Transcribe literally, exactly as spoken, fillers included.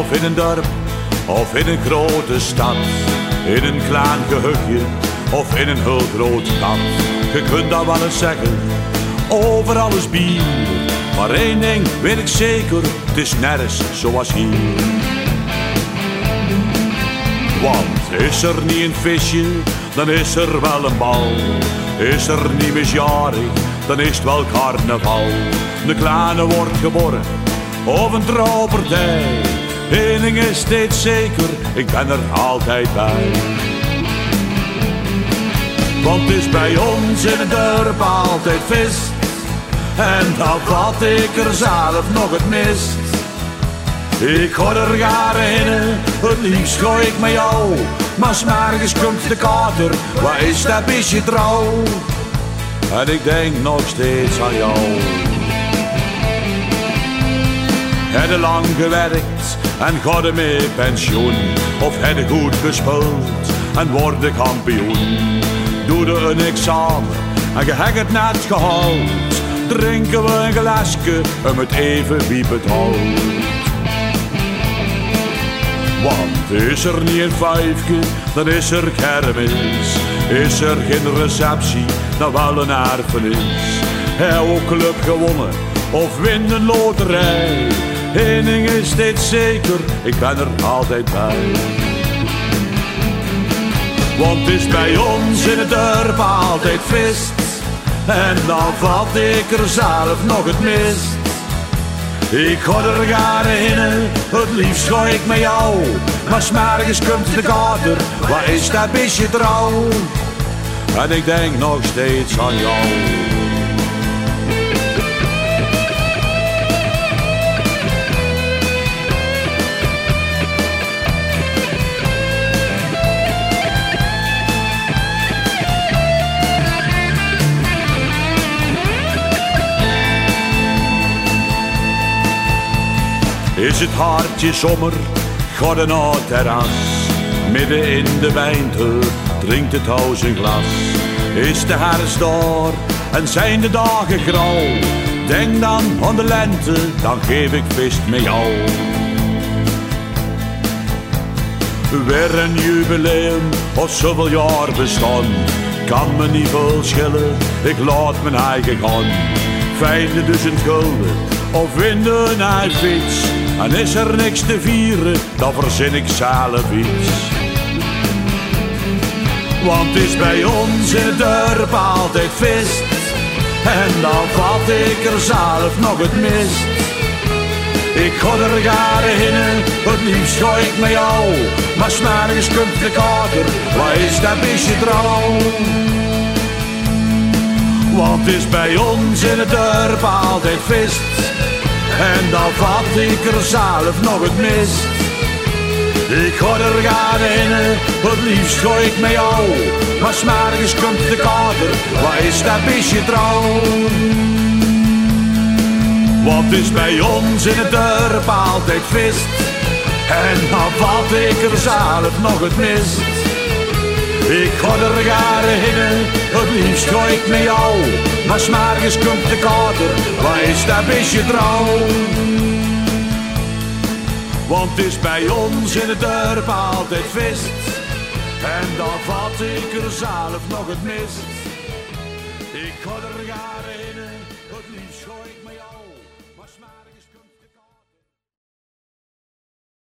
Of in een dorp, of in een grote stad. In een klein gehuchtje, of in een heel groot stad. Je kunt dat wel eens zeggen, overal is bier. Maar één ding weet ik zeker, het is nergens zoals hier. Want is er niet een visje, dan is er wel een bal. Is er niet misjarig, dan is het wel carnaval. De kleine wordt geboren, of een trouwpartij. Eén ding is steeds zeker, ik ben er altijd bij. Want het is bij ons in het dorp altijd vis. En dan vat ik er zelf nog het mist. Ik ga er jaren in, het liefst gooi ik met jou. Maar 's morgens komt de kater, wat is dat beetje trouw? En ik denk nog steeds aan jou. Heb je lang gewerkt en ga je mee pensioen? Of heb je goed gespeeld en word je kampioen? Doe je een examen en je hebt het net gehaald. Drinken we een glasje en met even wie betaalt. Want is er niet een vijfje, dan is er kermis. Is er geen receptie, dan wel een erfenis. Heb ook club gewonnen of win een loterij. Eén ding is steeds zeker, ik ben er altijd bij. Want het is bij ons in het dorp altijd feest. En dan vat ik er zelf nog het mist. Ik ga er jaren in, het liefst ga ik met jou. Maar 's morgens komt de kater, wat is dat beetje trouw? En ik denk nog steeds aan jou. Is het hartje zomer, ga dan naar het terras. Midden in de wijnteut drinkt het huis een glas. Is de herfst daar en zijn de dagen grauw? Denk dan aan de lente, dan geef ik feest met jou. Weer een jubileum of zoveel jaar bestaan. Kan me niet veel schillen, ik laat mijn eigen gaan. Vijfduizend gulden of winnen een eigen fiets. En is er niks te vieren, dan verzin ik zelf iets. Want het is bij ons in het dorp altijd feest. En dan vat ik er zelf nog het mist. Ik ga er jaren in, het liefst ga ik met jou. Maar 's morgens komt de kater, wat is dat beetje trouw? Want het is bij ons in het dorp altijd feest. En dan vat ik er zelf nog het mist. Ik ga er jaren in, het liefst ga ik met jou. Maar 's morgens komt de kater, wat is dat beetje trouw? Want het is bij ons in het dorp altijd feest. En dan vat ik er zelf nog het mist. Ik ga er jaren in, het liefst ga ik met jou. Maar 's morgens komt de kater, wat is dat beetje trouw? Want het is bij ons in het dorp altijd feest. En dan vat ik er zelf nog het mist. Ik ga er jaren in.